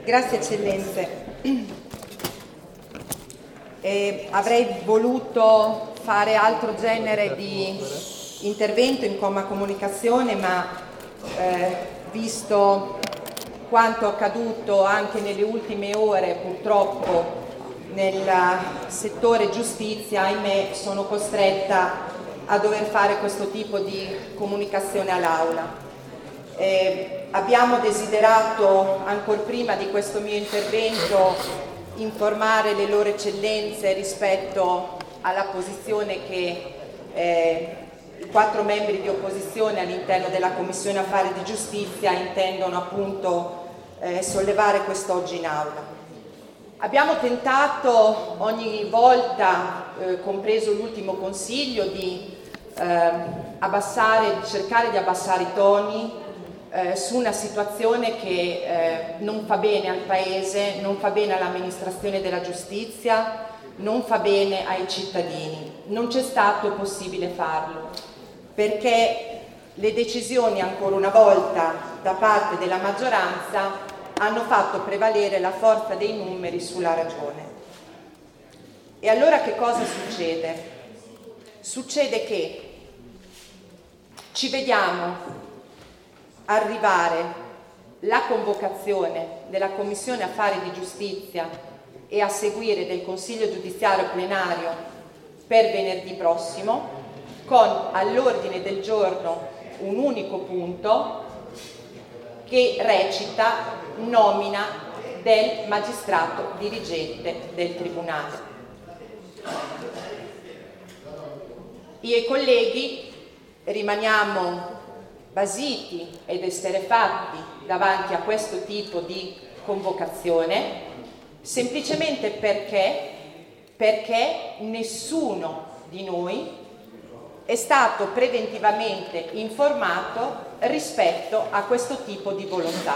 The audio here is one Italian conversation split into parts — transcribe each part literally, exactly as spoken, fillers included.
Grazie eccellenze. E avrei voluto fare altro genere di intervento in comma comunicazione, ma eh, visto quanto accaduto anche nelle ultime ore purtroppo nel settore giustizia, ahimè, sono costretta a dover fare questo tipo di comunicazione all'Aula. Eh, abbiamo desiderato, ancor prima di questo mio intervento, informare le loro eccellenze rispetto alla posizione che eh, i quattro membri di opposizione all'interno della Commissione Affari di Giustizia intendono appunto eh, sollevare quest'oggi in aula. Abbiamo tentato ogni volta, eh, compreso l'ultimo consiglio, di eh, abbassare, cercare di abbassare i toni eh, su una situazione che eh, non fa bene al Paese, non fa bene all'amministrazione della giustizia, non fa bene ai cittadini. Non c'è stato possibile farlo, perché le decisioni, ancora una volta, da parte della maggioranza hanno fatto prevalere la forza dei numeri sulla ragione. E allora che cosa succede? Succede che ci vediamo arrivare la convocazione della Commissione Affari di Giustizia e a seguire del Consiglio Giudiziario plenario per venerdì prossimo, con all'ordine del giorno un unico punto che recita nomina del magistrato dirigente del Tribunale. Io e i colleghi rimaniamo basiti ed esterrefatti davanti a questo tipo di convocazione, semplicemente perché, perché nessuno di noi è stato preventivamente informato rispetto a questo tipo di volontà.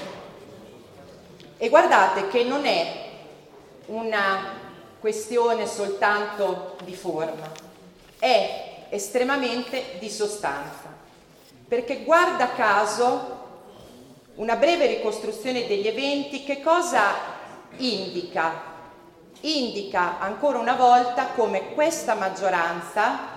E guardate che non è una questione soltanto di forma, è estremamente di sostanza, perché guarda caso una breve ricostruzione degli eventi che cosa indica? Indica ancora una volta come questa maggioranza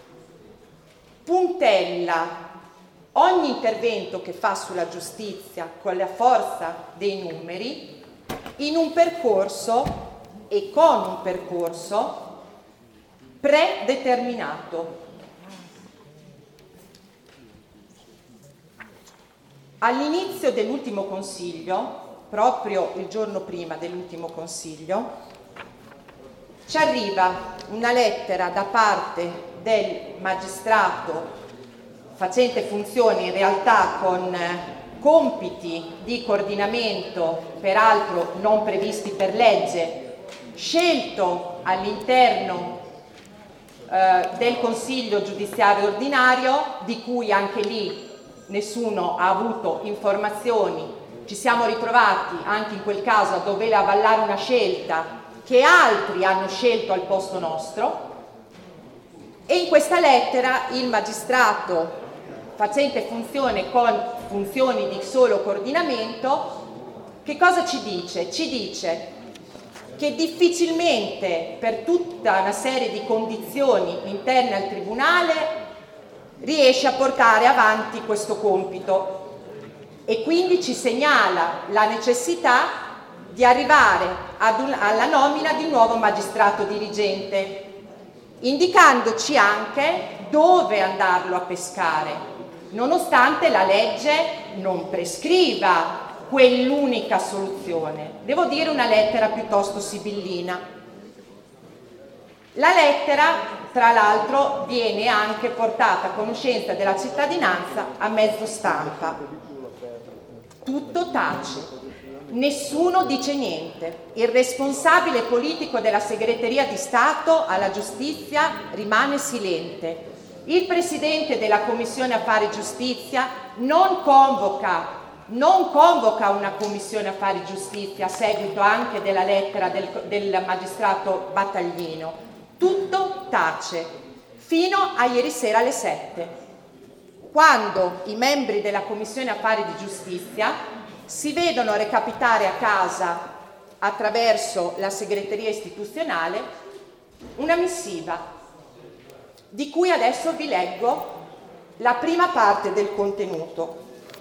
puntella ogni intervento che fa sulla giustizia con la forza dei numeri in un percorso e con un percorso predeterminato. All'inizio dell'ultimo consiglio, proprio il giorno prima dell'ultimo consiglio, ci arriva una lettera da parte del magistrato facente funzioni in realtà con compiti di coordinamento, peraltro non previsti per legge, scelto all'interno eh, del Consiglio Giudiziario Ordinario, di cui anche lì nessuno ha avuto informazioni. Ci siamo ritrovati anche in quel caso a dover avallare una scelta che altri hanno scelto al posto nostro, e in questa lettera il magistrato facente funzione con funzioni di solo coordinamento che cosa ci dice? Ci dice che difficilmente, per tutta una serie di condizioni interne al Tribunale, riesce a portare avanti questo compito, e quindi ci segnala la necessità di arrivare ad un, alla nomina di un nuovo magistrato dirigente, indicandoci anche dove andarlo a pescare, nonostante la legge non prescriva quell'unica soluzione. Devo dire una lettera piuttosto sibillina. La lettera, tra l'altro, viene anche portata a conoscenza della cittadinanza a mezzo stampa. Tutto tace. Nessuno dice niente. Il responsabile politico della segreteria di Stato alla giustizia rimane silente. Il presidente della Commissione Affari Giustizia non convoca, non convoca una Commissione Affari Giustizia a seguito anche della lettera del, del magistrato Battaglino. Tutto tace, fino a ieri sera alle sette, quando i membri della Commissione Affari di Giustizia si vedono recapitare a casa, attraverso la segreteria istituzionale, una missiva, di cui adesso vi leggo la prima parte del contenuto.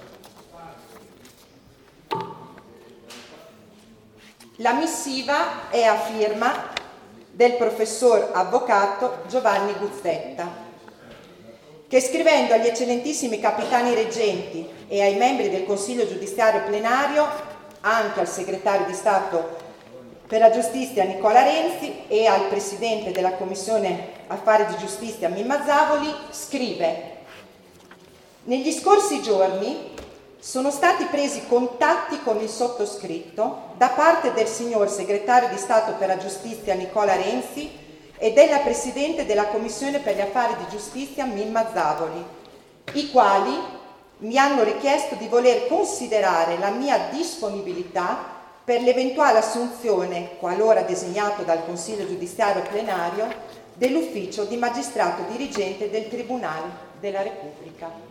La missiva è a firma del professor avvocato Giovanni Guzzetta, che scrivendo agli eccellentissimi capitani reggenti e ai membri del Consiglio giudiziario plenario, anche al segretario di Stato per la giustizia Nicola Renzi e al presidente della Commissione Affari di Giustizia Mimma Zavoli, scrive: negli scorsi giorni sono stati presi contatti con il sottoscritto da parte del signor segretario di Stato per la giustizia Nicola Renzi e della Presidente della Commissione per gli Affari di Giustizia Mimma Zavoli, i quali mi hanno richiesto di voler considerare la mia disponibilità per l'eventuale assunzione, qualora designato dal Consiglio giudiziario plenario, dell'ufficio di magistrato dirigente del Tribunale della Repubblica.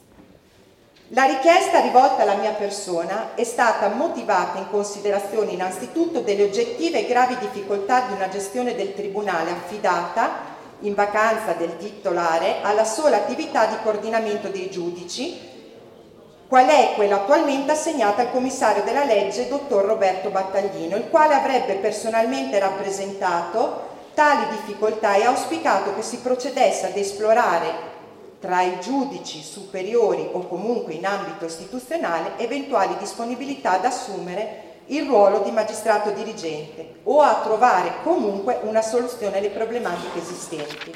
La richiesta rivolta alla mia persona è stata motivata in considerazione innanzitutto delle oggettive e gravi difficoltà di una gestione del Tribunale affidata, in vacanza del titolare, alla sola attività di coordinamento dei giudici, qual è quella attualmente assegnata al commissario della legge, dottor Roberto Battaglino, il quale avrebbe personalmente rappresentato tali difficoltà e auspicato che si procedesse ad esplorare tra i giudici superiori o comunque in ambito istituzionale eventuali disponibilità ad assumere il ruolo di magistrato dirigente o a trovare comunque una soluzione alle problematiche esistenti.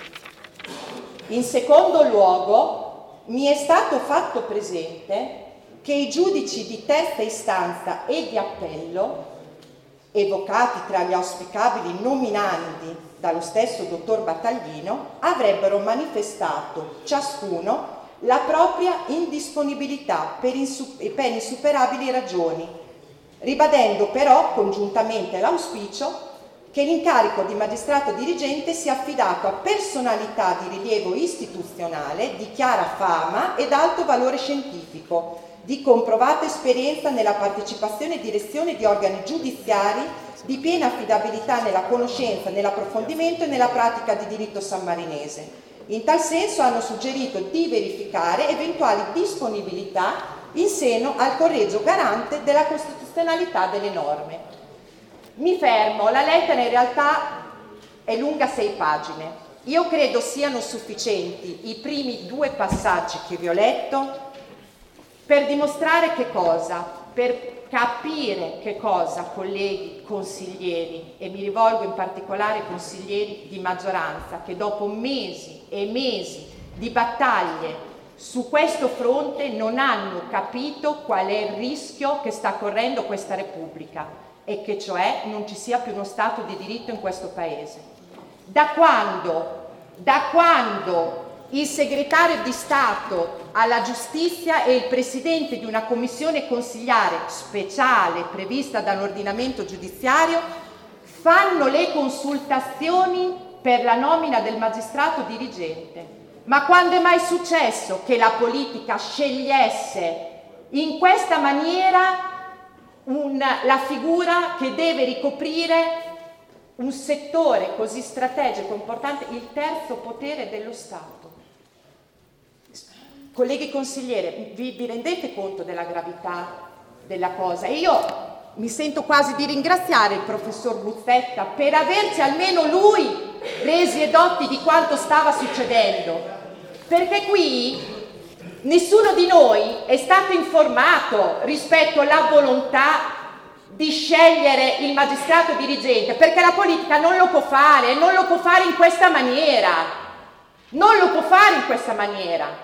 In secondo luogo, mi è stato fatto presente che i giudici di terza istanza e di appello, evocati tra gli auspicabili nominandi dallo stesso dottor Battaglino, avrebbero manifestato ciascuno la propria indisponibilità per, insu- per insuperabili ragioni, ribadendo però congiuntamente l'auspicio che l'incarico di magistrato dirigente sia affidato a personalità di rilievo istituzionale, di chiara fama ed alto valore scientifico, di comprovata esperienza nella partecipazione e direzione di organi giudiziari, di piena affidabilità nella conoscenza, nell'approfondimento e nella pratica di diritto sammarinese. In tal senso hanno suggerito di verificare eventuali disponibilità in seno al collegio garante della costituzionalità delle norme. Mi fermo, la lettera in realtà è lunga sei pagine. Io credo siano sufficienti i primi due passaggi che vi ho letto per dimostrare che cosa? Per capire che cosa, colleghi consiglieri, e mi rivolgo in particolare ai consiglieri di maggioranza, che dopo mesi e mesi di battaglie su questo fronte non hanno capito qual è il rischio che sta correndo questa Repubblica e che cioè non ci sia più uno Stato di diritto in questo Paese. Da quando, da quando il segretario di Stato alla giustizia e il presidente di una commissione consigliare speciale prevista dall'ordinamento giudiziario fanno le consultazioni per la nomina del magistrato dirigente. Ma quando è mai successo che la politica scegliesse in questa maniera un, la figura che deve ricoprire un settore così strategico, importante, il terzo potere dello Stato? Colleghi consiglieri, vi, vi rendete conto della gravità della cosa? E io mi sento quasi di ringraziare il professor Guzzetta per averci almeno lui resi edotti di quanto stava succedendo, perché qui nessuno di noi è stato informato rispetto alla volontà di scegliere il magistrato dirigente, perché la politica non lo può fare, non lo può fare in questa maniera, non lo può fare in questa maniera.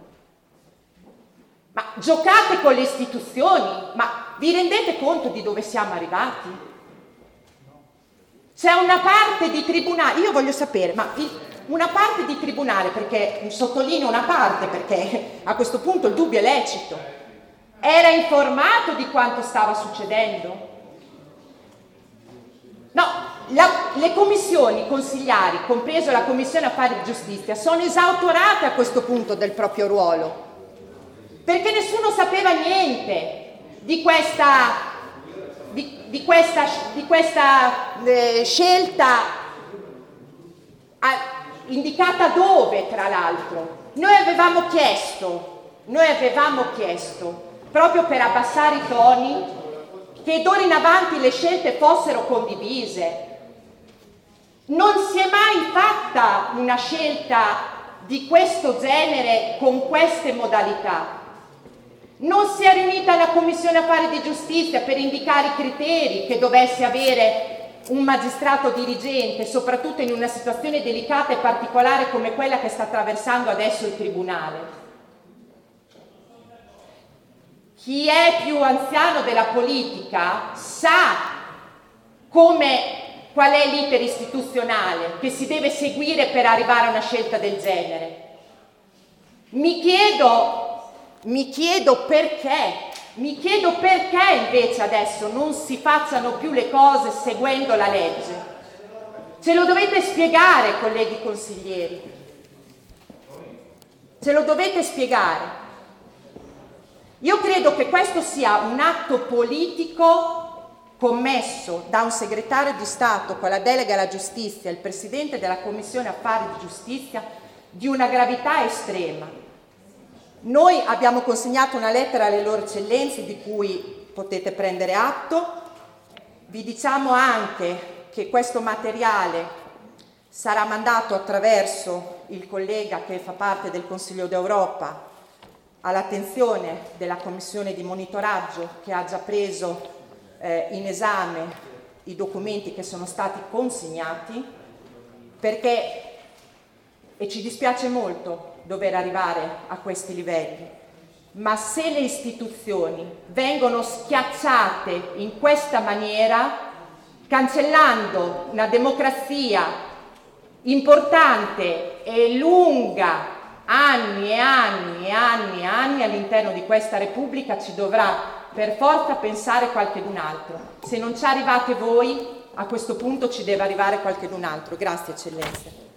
Ma giocate con le istituzioni, ma vi rendete conto di dove siamo arrivati? C'è una parte di tribunale, io voglio sapere, ma una parte di tribunale, perché sottolineo una parte, perché a questo punto il dubbio è lecito, era informato di quanto stava succedendo? No, la, le commissioni consigliari, compreso la Commissione Affari di Giustizia, sono esautorate a questo punto del proprio ruolo, perché nessuno sapeva niente. di questa, di, di questa, di questa eh, scelta a, indicata dove, tra l'altro? Noi avevamo chiesto, noi avevamo chiesto, proprio per abbassare i toni, che d'ora in avanti le scelte fossero condivise. Non si è mai fatta una scelta di questo genere con queste modalità. Non si è riunita la Commissione Affari di Giustizia per indicare i criteri che dovesse avere un magistrato dirigente, soprattutto in una situazione delicata e particolare come quella che sta attraversando adesso il Tribunale. Chi è più anziano della politica sa come, qual è l'iter istituzionale che si deve seguire per arrivare a una scelta del genere. Mi chiedo, mi chiedo perché, mi chiedo perché invece adesso non si facciano più le cose seguendo la legge. Ce lo dovete spiegare, colleghi consiglieri. Ce lo dovete spiegare. Io credo che questo sia un atto politico commesso da un segretario di Stato con la delega alla giustizia, il presidente della Commissione Affari di Giustizia, di una gravità estrema. Noi abbiamo consegnato una lettera alle loro eccellenze di cui potete prendere atto. Vi diciamo anche che questo materiale sarà mandato attraverso il collega che fa parte del Consiglio d'Europa all'attenzione della Commissione di monitoraggio che ha già preso eh, in esame i documenti che sono stati consegnati, perché, e ci dispiace molto dover arrivare a questi livelli, ma se le istituzioni vengono schiacciate in questa maniera, cancellando una democrazia importante e lunga, anni e anni e anni e anni all'interno di questa Repubblica, ci dovrà per forza pensare qualchedun altro. Se non ci arrivate voi, a questo punto ci deve arrivare qualchedun altro. Grazie, eccellenze.